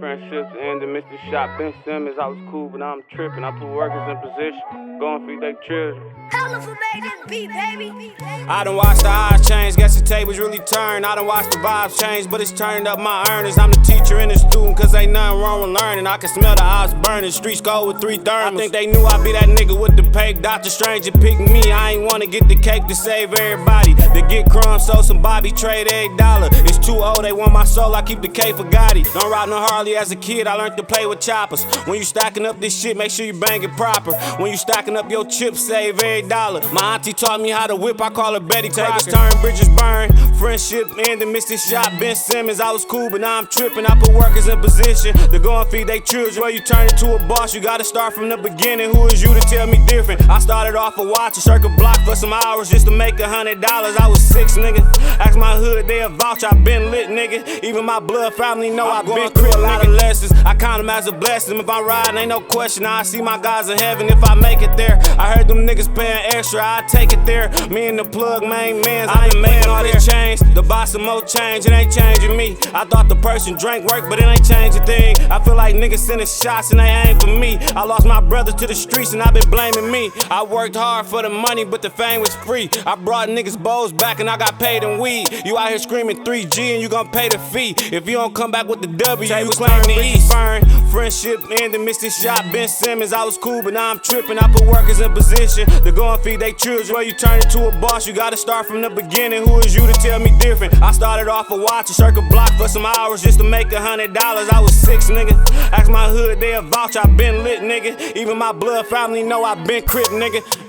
Friendships ended, missed the shot. Ben Simmons, I was cool, but now I'm tripping. I put workers in position, go and feed their children. Colorful made this beat, baby. I done watched the odds change, guess the tables really turn. I done watched the vibes change, but it's turned up my earnings. I'm the teacher and the student, cause ain't nothing wrong with learning. I can smell the odds burning, streets go with 3 thermals. I think they knew I'd be that nigga with the pape. Dr. Strange and pick me, I ain't wanna get the cake to save everybody. To get crumbs, so somebody trade $8. It's too old, they want my soul, I keep the K for Gotti. Don't ride no Harley as a kid, I learned to play with choppers. When you stacking up this shit, make sure you bang it proper. When you stacking up your chips, save every dollar. My auntie taught me how to whip, I call her Betty Crocker. Turn, bridges burn, friendship ended, missed this shot. Ben Simmons, I was cool, but now I'm tripping. I put workers in position to go and feed their children. Where you turn into a boss, you gotta start from the beginning. Who is you to tell me different? I started off a watch, a circle block for some hours just to make $100. I was 6, nigga. Ask my hood, they a vouch, I been lit, nigga. Even my blood family know I been through a lot of lessons. I count them as a blessing. If I'm riding, ain't no question. I see my guys in heaven if I make it there. I heard them niggas paying extra, I take it there. Me and the plug, main mans, I been making all this change. To buy some more change, it ain't changing me. I thought the person drank work, but it ain't changing thing. I feel like niggas sending shots and they ain't for me. I lost my brother to the streets and I been blaming me. I worked hard for the money, but the fame was free. I brought niggas bowls back and I got paid in weed. You out here screaming 3G and you gon' pay the fee. If you don't come back with the W, you claim the East. Burn, friendship ended, missed this shot. Ben Simmons, I was cool, but now I'm tripping. I put workers in position to go and feed their children. Where you turn into a boss, you gotta start from the beginning. Who is you to tell me different? I started off a watch, a circle block for some hours just to make $100. I was 6, nigga. Ask my hood, they a vouch, I been lit, nigga. Even my blood family know I been crip, nigga.